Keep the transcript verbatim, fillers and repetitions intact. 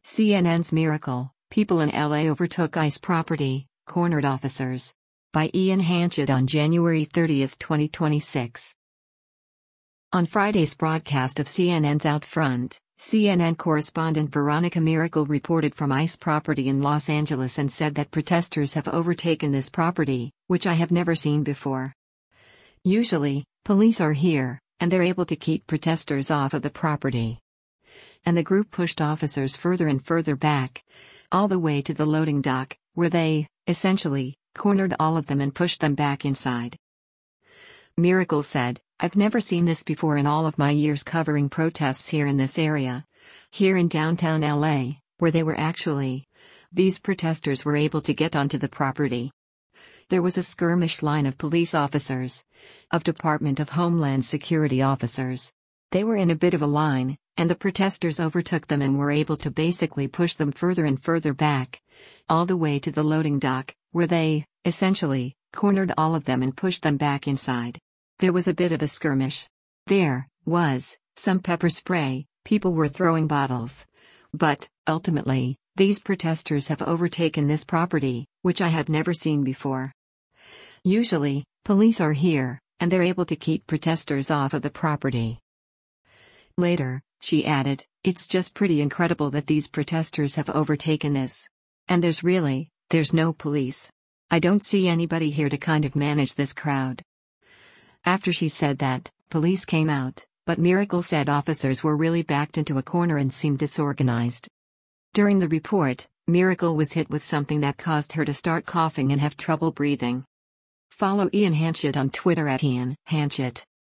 C N N's Miracle, People in L A Overtook ICE Property, Cornered Officers. By Ian Hanchett on January thirtieth, twenty twenty-six. On Friday's broadcast of C N N's Out Front, C N N correspondent Veronica Miracle reported from ICE property in Los Angeles and said that protesters have overtaken this property, which I have never seen before. Usually, police are here, and they're able to keep protesters off of the property. And the group pushed officers further and further back, all the way to the loading dock, where they, essentially, cornered all of them and pushed them back inside. Miracle said, "I've never seen this before in all of my years covering protests here in this area. Here in downtown L A, where they were actually, these protesters were able to get onto the property. There was a skirmish line of police officers, of Department of Homeland Security officers. They were in a bit of a line, and the protesters overtook them and were able to basically push them further and further back, all the way to the loading dock, where they, essentially, cornered all of them and pushed them back inside. There was a bit of a skirmish. There was some pepper spray, people were throwing bottles. But, ultimately, these protesters have overtaken this property, which I have never seen before. Usually, police are here, and they're able to keep protesters off of the property." Later, she added, "It's just pretty incredible that these protesters have overtaken this. And there's really, there's no police. I don't see anybody here to kind of manage this crowd." After she said that, police came out, but Miracle said officers were really backed into a corner and seemed disorganized. During the report, Miracle was hit with something that caused her to start coughing and have trouble breathing. Follow Ian Hanchett on Twitter at Ian Hanchett.